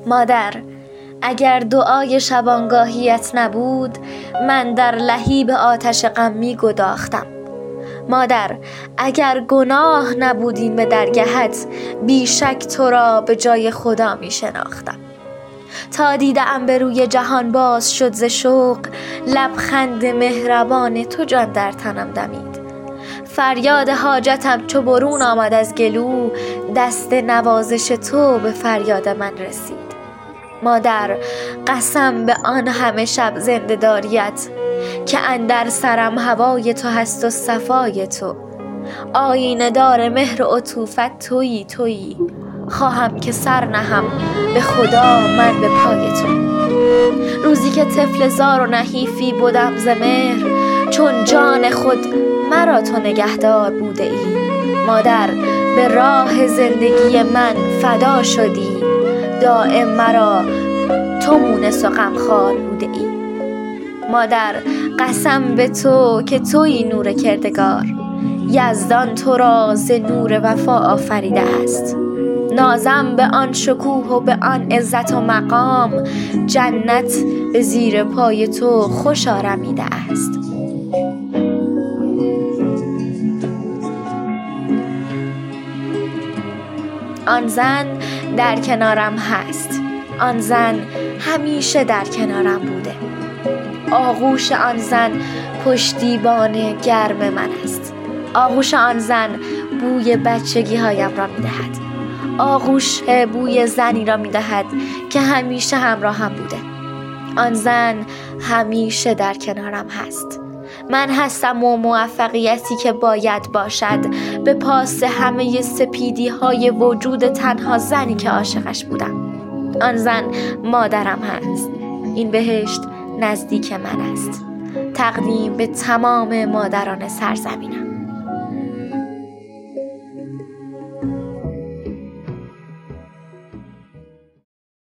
مادر، اگر دعای شبانگاهیت نبود، من در لهیب آتش غم می گداختم. مادر، اگر گناه نبودیم به درگهت، بیشک تو را به جای خدا می شناختم. تا دیدم به روی جهان باز شد ز شوق، لبخند مهربان تو جان در تنم دمید. فریاد حاجتم چو برون آمد از گلو، دست نوازش تو به فریاد من رسید. مادر، قسم به آن همه شب زنده داریت که اندر سرم هوای تو هست و صفای تو. آینه دار مهر و عطوفت تویی، خواهم که سر نهم به خدا من به پای تو. روزی که طفل زار و نحیفی بودم ز مهر، چون جان خود مرا تو نگهدار بوده ای. مادر، به راه زندگی من فدا شدی، دائم مرا تو مونس و غمخوار بوده ای. مادر، قسم به تو که تویی نور کردگار، یزدان تو را ز نور وفا آفریده است. نازم به آن شکوه و به آن عزت و مقام، جنت به زیر پای تو خوش آرمیده است. آن زن در کنارم هست، آن زن همیشه در کنارم بوده. آغوش آن زن پشتیبان گرم من است. آغوش آن زن بوی بچگی هایم را می‌دهد. آغوش بوی زنی را می‌دهد که همیشه همراهم بوده. آن زن همیشه در کنارم هست. من هستم و موفقیتی که باید باشد به پاس همه سپیدی های وجود تنها زنی که عاشقش بودم. آن زن مادرم هست. این بهشت نزدیک من است. تقدیم به تمام مادران سرزمینم.